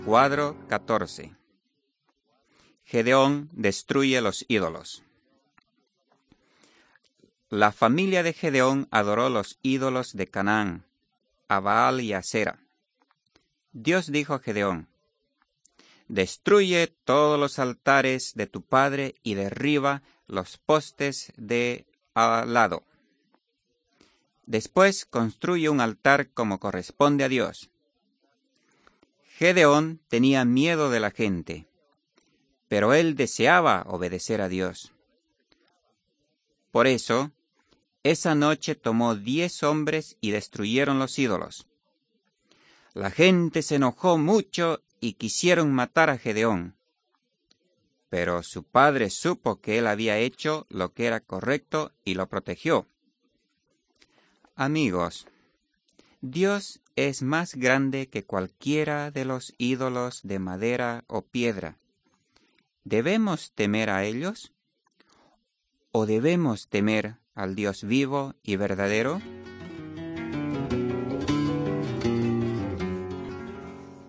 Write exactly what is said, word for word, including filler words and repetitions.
Cuadro catorce. Gedeón destruye los ídolos. La familia de Gedeón adoró los ídolos de Canaán, a Baal y a Asera. Dios dijo a Gedeón: destruye todos los altares de tu padre y derriba los postes de al lado. Después construye un altar como corresponde a Dios. Gedeón tenía miedo de la gente, pero él deseaba obedecer a Dios. Por eso, esa noche tomó diez hombres y destruyeron los ídolos. La gente se enojó mucho y quisieron matar a Gedeón. Pero su padre supo que él había hecho lo que era correcto y lo protegió. Amigos, Dios es más grande que cualquiera de los ídolos de madera o piedra. ¿Debemos temer a ellos? ¿O debemos temer al Dios vivo y verdadero?